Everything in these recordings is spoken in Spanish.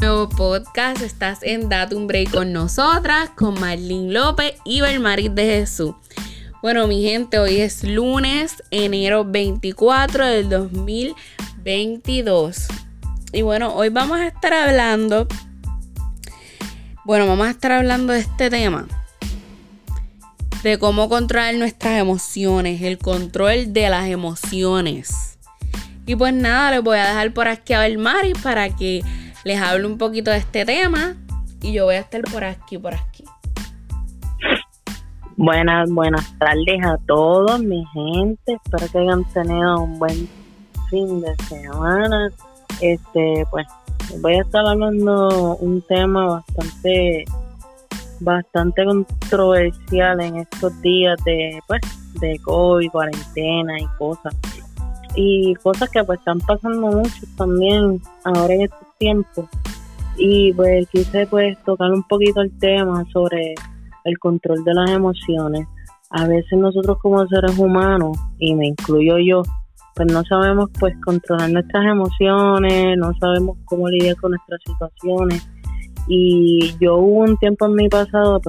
nuevo podcast. Estás en Date un Break con nosotras, con Marlene López y Belmaris de Jesús. Bueno, mi gente, hoy es lunes, enero 24 del 2022. Y bueno, hoy vamos a estar hablando de este tema. De cómo controlar nuestras emociones, el control de las emociones. Y pues nada, les voy a dejar por aquí a Belmaris para que les hable un poquito de este tema. Y yo voy a estar por aquí. Buenas tardes a todos, mi gente. Espero que hayan tenido un buen fin de semana. Pues voy a estar hablando un tema bastante controversial en estos días de COVID, cuarentena y cosas. Y cosas que pues están pasando mucho también ahora en estos tiempos. Y pues quise tocar un poquito el tema sobre el control de las emociones. A veces nosotros como seres humanos, y me incluyo yo, pues no sabemos controlar nuestras emociones, no sabemos cómo lidiar con nuestras situaciones. Y yo hubo un tiempo en mi pasado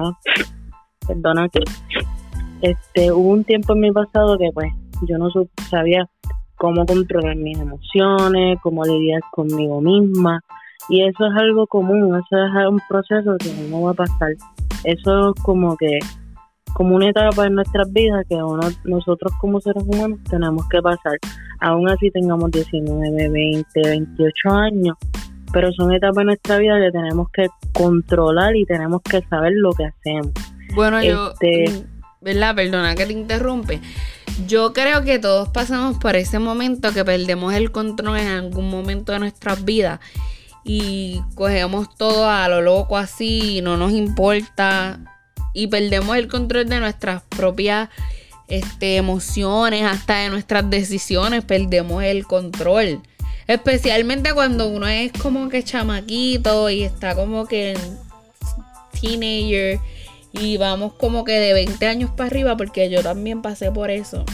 hubo un tiempo en mi pasado que yo no sabía cómo controlar mis emociones, cómo lidiar conmigo misma, y eso es algo común, eso es un proceso que no va a pasar. Eso es como una etapa en nuestras vidas que nosotros como seres humanos tenemos que pasar, aún así tengamos 19, 20, 28 años. Pero son etapas en nuestra vida que tenemos que controlar y tenemos que saber lo que hacemos. Bueno, ¿verdad? Perdona que te interrumpe. Yo creo que todos pasamos por ese momento que perdemos el control en algún momento de nuestras vidas y cogemos todo a lo loco así, no nos importa y perdemos el control de nuestras propias emociones, hasta de nuestras decisiones, perdemos el control. Especialmente cuando uno es como que chamaquito y está como que teenager y vamos como que de 20 años para arriba, porque yo también pasé por eso.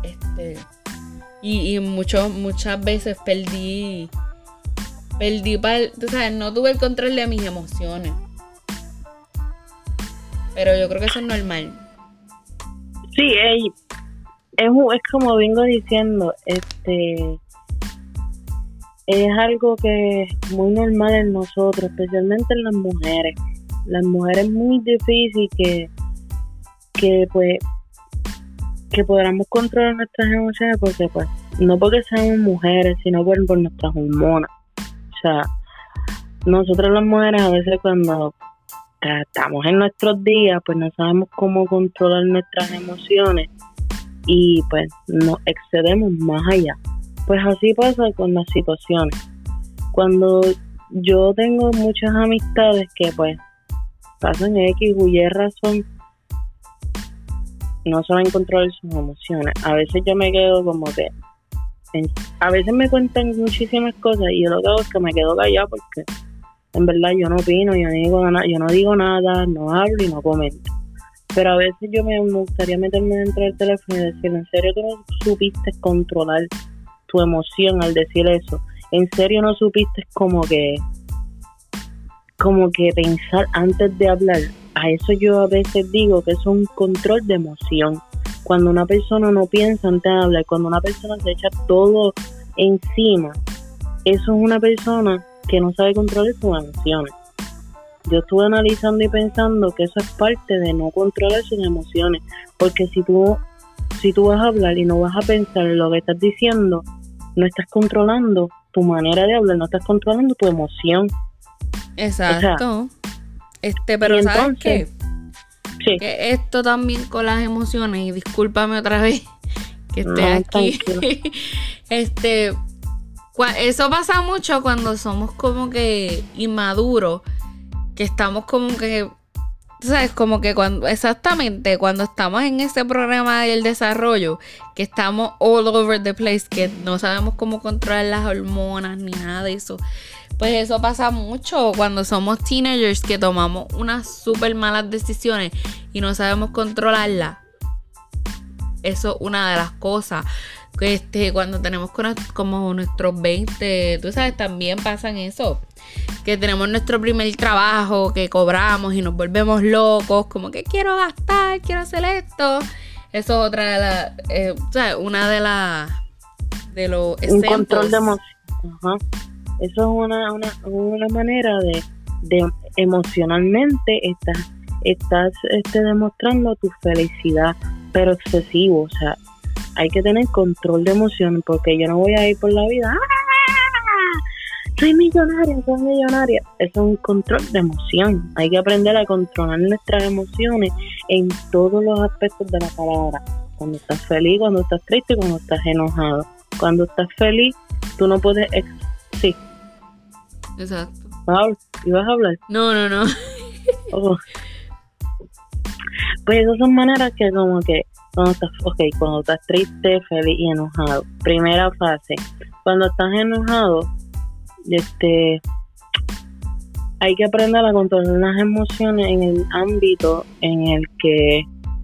Y muchas veces perdí, tú sabes, no tuve el control de mis emociones. Pero yo creo que eso es normal. Sí, es como vengo diciendo, es algo que es muy normal en nosotros, especialmente en las mujeres. Las mujeres es muy difícil que podamos controlar nuestras emociones porque no porque seamos mujeres, sino por nuestras hormonas. O sea, nosotros las mujeres a veces cuando estamos en nuestros días, pues no sabemos cómo controlar nuestras emociones y pues nos excedemos más allá. Pues así pasa con las situaciones. Cuando yo tengo muchas amistades que pasan X o Y razón, no saben controlar sus emociones. A veces yo me quedo como que, a veces me cuentan muchísimas cosas y yo lo que hago es que me quedo callado porque en verdad yo no opino, yo no digo nada, no hablo y no comento. Pero a veces yo me gustaría meterme dentro del teléfono y decir, ¿en serio tú no supiste controlar tu emoción al decir eso? ¿En serio no supiste como que pensar antes de hablar? A eso yo a veces digo que eso es un control de emoción. Cuando una persona no piensa antes de hablar, cuando una persona se echa todo encima, eso es una persona que no sabe controlar sus emociones. Yo estuve analizando y pensando que eso es parte de no controlar sus emociones, porque si tú vas a hablar y no vas a pensar en lo que estás diciendo, no estás controlando tu manera de hablar, no estás controlando tu emoción. Exacto. Pero ¿sabes entonces, qué? Sí. Que esto también con las emociones, y discúlpame otra vez que esté aquí. Eso pasa mucho cuando somos como que inmaduros, que estamos como que, tú sabes, como que cuando estamos en ese programa del desarrollo, que estamos all over the place, que no sabemos cómo controlar las hormonas ni nada de eso. Pues eso pasa mucho cuando somos teenagers, que tomamos unas súper malas decisiones y no sabemos controlarlas. Eso es una de las cosas. Cuando tenemos como nuestros 20, tú sabes, también pasan eso. Que tenemos nuestro primer trabajo, que cobramos y nos volvemos locos, como que quiero gastar, quiero hacer esto. Eso es otra de las, una de las, de los un control de emoción. Ajá. Eso es una manera de emocionalmente estás demostrando tu felicidad, pero excesivo. O sea, hay que tener control de emociones, porque yo no voy a ir por la vida, soy millonaria. Eso es un control de emoción. Hay que aprender a controlar nuestras emociones en todos los aspectos de la palabra. Cuando estás feliz, cuando estás triste, cuando estás enojado. Cuando estás feliz, tú no puedes... Sí. Exacto. ¿Ibas a hablar? No. Oh. Pues esas son maneras que como que cuando estás triste, feliz y enojado. Primera fase. Cuando estás enojado, hay que aprender a controlar las emociones en el ámbito en el que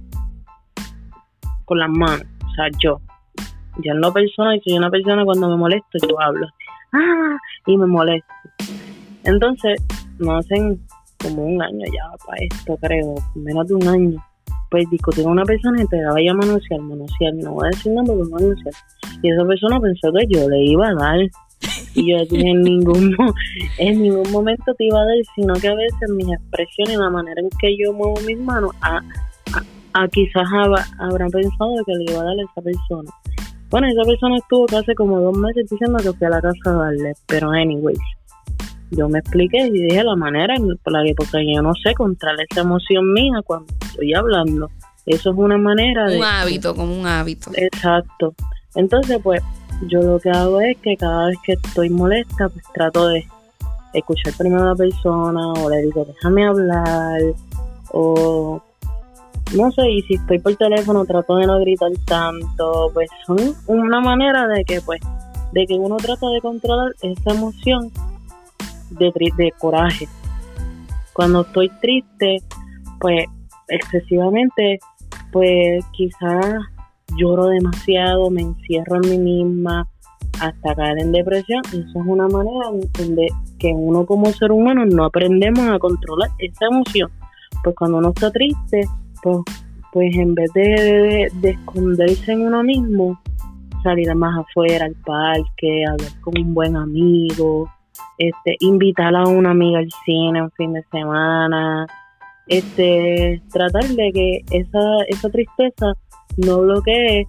con las manos. O sea, yo en lo personal, soy una persona, cuando me molesto yo hablo y me molesto. Entonces no hacen como un año ya para esto, creo, menos de un año, pues discutí con una persona y te vaya a manosear, no voy a decir nada porque manosear, y esa persona pensó que yo le iba a dar, y yo dije, en ningún momento te iba a dar, sino que a veces mis expresiones, la manera en que yo muevo mis manos, quizás habrán pensado que le iba a dar a esa persona. Bueno, esa persona estuvo casi como 2 meses diciendo que fui a la casa a darle, pero anyways, yo me expliqué y dije la manera porque yo no sé controlar esa emoción mía cuando estoy hablando. Eso es una manera de... como un hábito. Exacto. Entonces, pues, yo lo que hago es que cada vez que estoy molesta, pues trato de escuchar primero a la persona, o le digo, déjame hablar, o... no sé, y si estoy por teléfono trato de no gritar tanto. Pues son una manera de que uno trata de controlar esa emoción de coraje. Cuando estoy triste, pues excesivamente, pues quizás lloro demasiado, me encierro en mí misma hasta caer en depresión. Eso es una manera de que uno como ser humano no aprendemos a controlar esa emoción. Pues cuando uno está triste, pues en vez de esconderse en uno mismo, salir más afuera al parque, hablar con un buen amigo, invitar a una amiga al cine un fin de semana, tratar de que esa tristeza no bloquee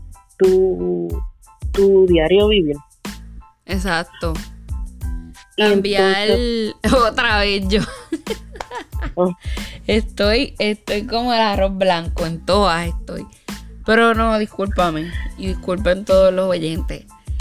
tu diario vivir. Exacto. Cambiar otra vez yo. Estoy como el arroz blanco, en todas estoy. Pero no, discúlpame. Y disculpen todos los oyentes.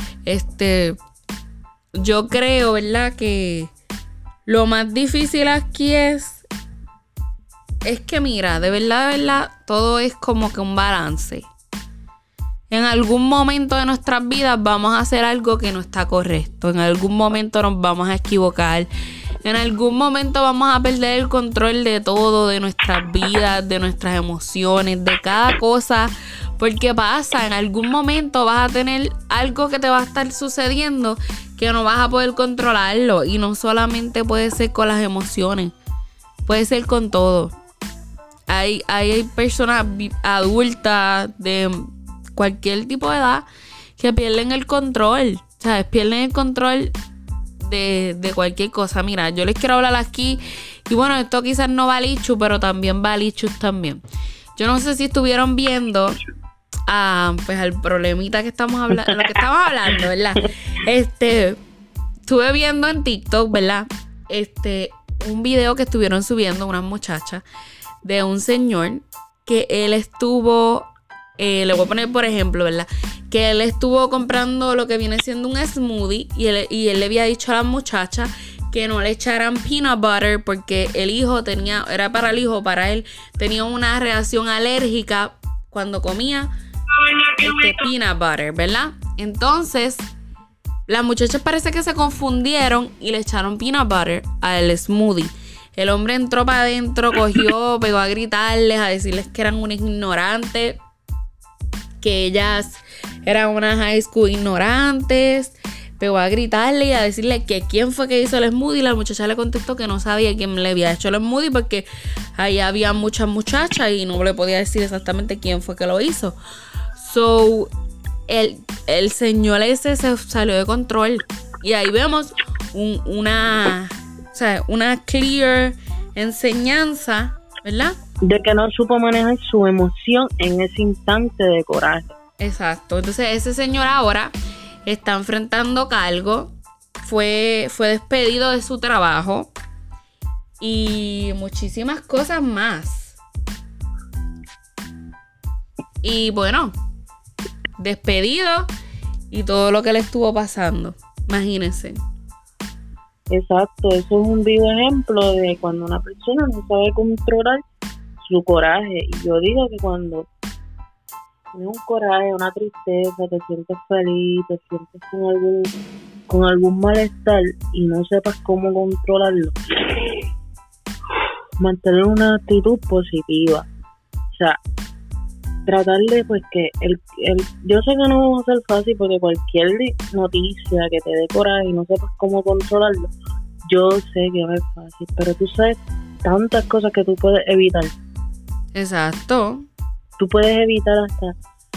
Yo creo, ¿verdad? Que lo más difícil aquí es que mira, de verdad, todo es como que un balance. En algún momento de nuestras vidas vamos a hacer algo que no está correcto. En algún momento nos vamos a equivocar. En algún momento vamos a perder el control de todo, de nuestras vidas, de nuestras emociones, de cada cosa. Porque pasa, en algún momento vas a tener algo que te va a estar sucediendo que no vas a poder controlarlo. Y no solamente puede ser con las emociones, puede ser con todo. Hay personas adultas de cualquier tipo de edad que pierden el control. ¿Sabes? Pierden el control de cualquier cosa. Mira, yo les quiero hablar aquí. Y bueno, esto quizás no va lichu, pero también va lichus también. Yo no sé si estuvieron viendo pues al problemita que estamos hablando, lo que estamos hablando, ¿verdad? Estuve viendo en TikTok, ¿verdad? Un video que estuvieron subiendo unas muchachas de un señor que él estuvo, le voy a poner por ejemplo, ¿verdad? Que él estuvo comprando lo que viene siendo un smoothie y él le había dicho a las muchachas que no le echaran peanut butter porque el hijo era para el hijo, para él tenía una reacción alérgica cuando comía peanut butter, ¿verdad? Entonces las muchachas parece que se confundieron y le echaron peanut butter al smoothie. El hombre entró para adentro, pegó a gritarles, a decirles que eran unas ignorantes, que ellas eran unas high school ignorantes. Pegó a gritarle y a decirle que quién fue que hizo el smoothie. La muchacha le contestó que no sabía quién le había hecho el smoothie porque ahí había muchas muchachas y no le podía decir exactamente quién fue que lo hizo. So, el señor ese se salió de control. Y ahí vemos una clear enseñanza, ¿verdad? De que no supo manejar su emoción en ese instante de coraje. Exacto. Entonces ese señor ahora está enfrentando cargo, fue despedido de su trabajo y muchísimas cosas más. Y bueno, despedido y todo lo que le estuvo pasando. Imagínense. Exacto, eso es un vivo ejemplo de cuando una persona no sabe controlar su coraje. Y yo digo que cuando tienes un coraje, una tristeza, te sientes feliz, te sientes con algún malestar y no sepas cómo controlarlo, mantener una actitud positiva. O sea, tratar de, pues, que yo sé que no va a ser fácil porque cualquier noticia que te dé coraje y no sepas cómo controlarlo, yo sé que no es fácil, pero tú sabes tantas cosas que tú puedes evitar. Exacto. Tú puedes evitar hasta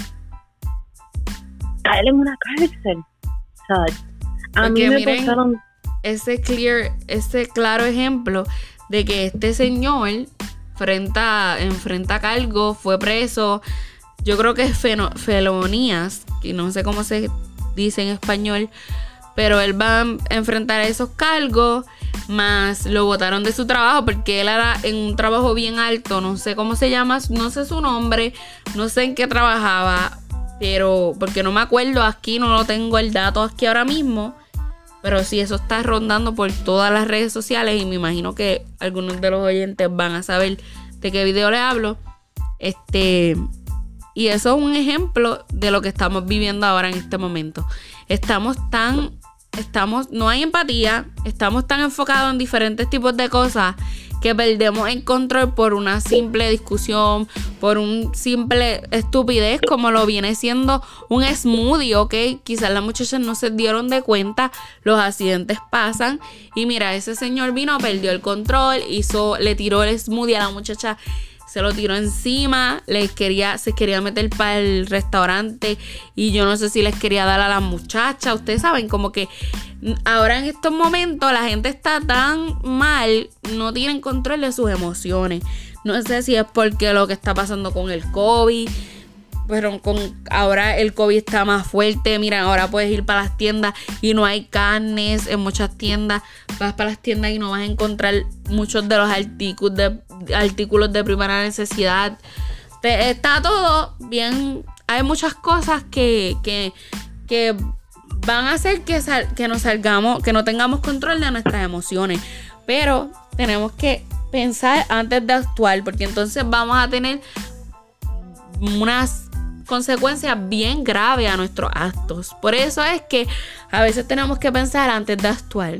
caer en una cárcel. O sea, a mí me pasaron ese claro ejemplo de que este señor enfrenta cargo, fue preso. Yo creo que es felonías, que no sé cómo se dice en español, pero él va a enfrentar esos cargos, más lo botaron de su trabajo porque él era en un trabajo bien alto, no sé cómo se llama, no sé su nombre, no sé en qué trabajaba, pero porque no me acuerdo aquí, no lo tengo el dato aquí ahora mismo, pero sí, eso está rondando por todas las redes sociales y me imagino que algunos de los oyentes van a saber de qué video les hablo. Y eso es un ejemplo de lo que estamos viviendo ahora en este momento. No hay empatía, estamos tan enfocados en diferentes tipos de cosas que perdemos el control por una simple discusión, por un simple estupidez como lo viene siendo un smoothie, ¿ok? Quizás las muchachas no se dieron de cuenta, los accidentes pasan y mira, ese señor vino, perdió el control, le tiró el smoothie a la muchacha, se lo tiró encima, se quería meter para el restaurante y yo no sé si les quería dar a la muchacha. Ustedes saben, como que ahora en estos momentos la gente está tan mal, no tienen control de sus emociones. No sé si es porque lo que está pasando con el COVID, pero ahora el COVID está más fuerte. Mira, ahora puedes ir para las tiendas y no hay carnes en muchas tiendas. Vas para las tiendas y no vas a encontrar muchos de los artículos de primera necesidad. Está todo bien. Hay muchas cosas que van a hacer que no tengamos control de nuestras emociones. Pero tenemos que pensar antes de actuar, porque entonces vamos a tener unas consecuencias bien graves a nuestros actos. Por eso es que a veces tenemos que pensar antes de actuar.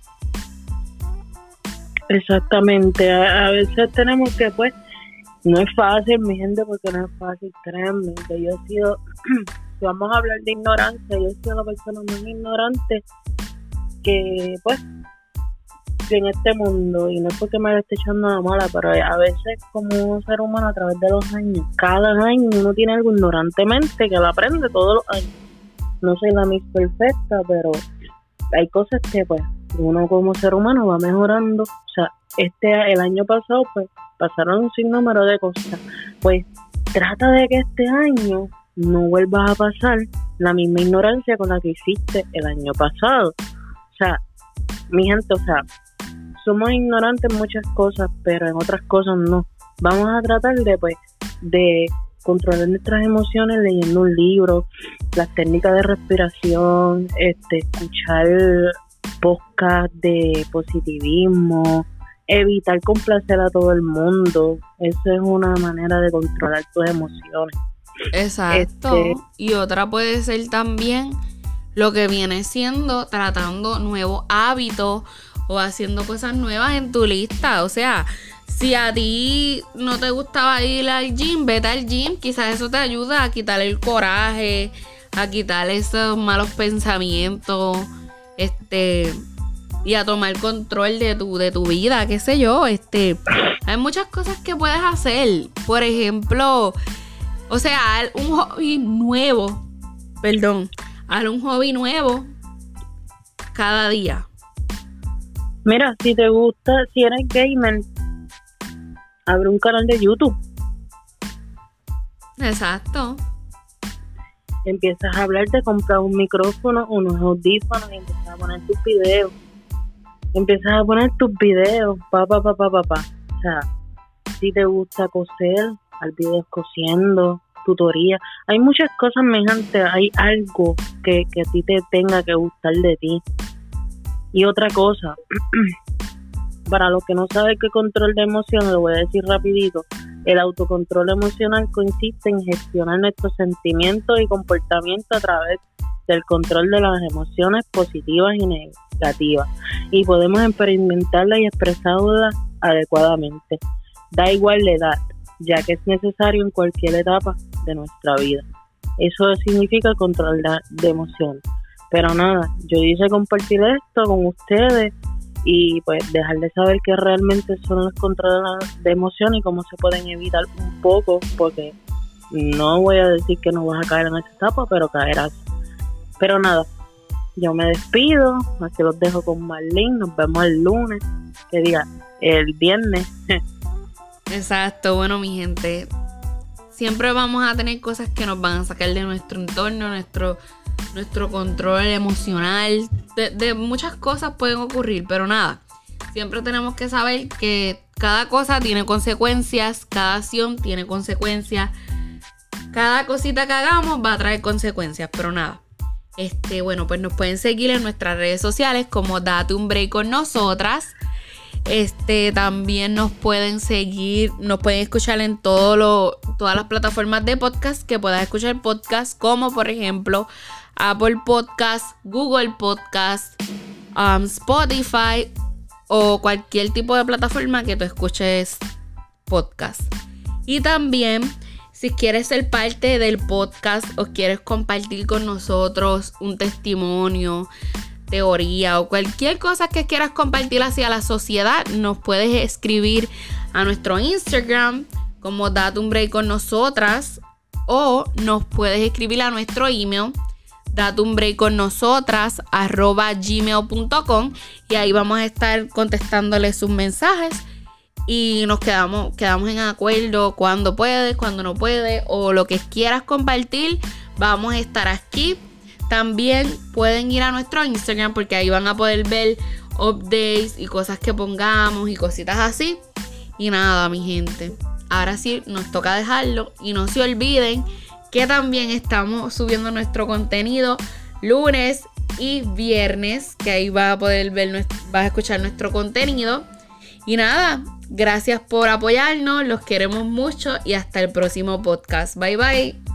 Exactamente, a veces tenemos que, pues, no es fácil, mi gente, porque no es fácil, créanme, que yo he sido, si vamos a hablar de ignorancia, yo he sido la persona más ignorante que, pues, en este mundo, y no es porque me lo esté echando nada mala, pero a veces como un ser humano a través de los años, cada año uno tiene algo ignorantemente que lo aprende todos los años. No soy la Miss Perfecta, pero hay cosas que, pues, uno como ser humano va mejorando. O sea, el año pasado, pues, pasaron un sinnúmero de cosas. Pues, trata de que este año no vuelvas a pasar la misma ignorancia con la que hiciste el año pasado. O sea, mi gente, o sea, somos ignorantes en muchas cosas, pero en otras cosas no. Vamos a tratar de controlar nuestras emociones leyendo un libro, las técnicas de respiración, escuchar podcast de positivismo, evitar complacer a todo el mundo. Eso es una manera de controlar tus emociones. Exacto. Y otra puede ser también lo que viene siendo tratando nuevos hábitos o haciendo cosas nuevas en tu lista. O sea, si a ti no te gustaba ir al gym, vete al gym. Quizás eso te ayuda a quitar el coraje, a quitar esos malos pensamientos, y a tomar control de tu vida, qué sé yo, hay muchas cosas que puedes hacer. Por ejemplo, o sea, haz un hobby nuevo cada día. Mira, si te gusta, si eres gamer, abre un canal de YouTube. Exacto. Empiezas a hablar de comprar un micrófono, unos audífonos y empiezas a poner tus videos. Pa. O sea, si te gusta coser, haz videos cosiendo, tutorías. Hay muchas cosas, mi gente. Hay algo que a ti te tenga que gustar de ti. Y otra cosa, para los que no saben qué control de emociones, lo voy a decir rapidito. El autocontrol emocional consiste en gestionar nuestros sentimientos y comportamientos a través del control de las emociones positivas y negativas. Y podemos experimentarlas y expresarlas adecuadamente. Da igual la edad, ya que es necesario en cualquier etapa de nuestra vida. Eso significa control de emociones. Pero nada, yo hice compartir esto con ustedes y pues dejarles saber qué realmente son los controles de emoción y cómo se pueden evitar un poco, porque no voy a decir que no vas a caer en esa etapa, pero caerás. Pero nada, yo me despido, aquí los dejo con Marlene, nos vemos el lunes, el viernes. Exacto, bueno mi gente, siempre vamos a tener cosas que nos van a sacar de nuestro entorno, nuestro control emocional, de muchas cosas pueden ocurrir, pero nada, siempre tenemos que saber que cada cosa tiene consecuencias, cada acción tiene consecuencias, cada cosita que hagamos va a traer consecuencias, pero nada. Bueno, pues nos pueden seguir en nuestras redes sociales como Date un Break con Nosotras. También nos pueden seguir, nos pueden escuchar en todas las plataformas de podcast que puedas escuchar podcast, como por ejemplo Apple Podcast, Google Podcast, Spotify o cualquier tipo de plataforma que tú escuches podcast. Y también, si quieres ser parte del podcast o quieres compartir con nosotros un testimonio, teoría o cualquier cosa que quieras compartir hacia la sociedad, nos puedes escribir a nuestro Instagram como Date un Break con Nosotras, o nos puedes escribir a nuestro email dateunbreakconnosotras@gmail.com, y ahí vamos a estar contestándoles sus mensajes y nos quedamos en acuerdo cuando puedes, cuando no puedes, o lo que quieras compartir, vamos a estar aquí. También pueden ir a nuestro Instagram porque ahí van a poder ver updates y cosas que pongamos y cositas así. Y nada, mi gente, ahora sí nos toca dejarlo, y no se olviden que también estamos subiendo nuestro contenido lunes y viernes, que ahí vas a poder ver, vas a escuchar nuestro contenido. Y nada, gracias por apoyarnos, los queremos mucho y hasta el próximo podcast. Bye bye.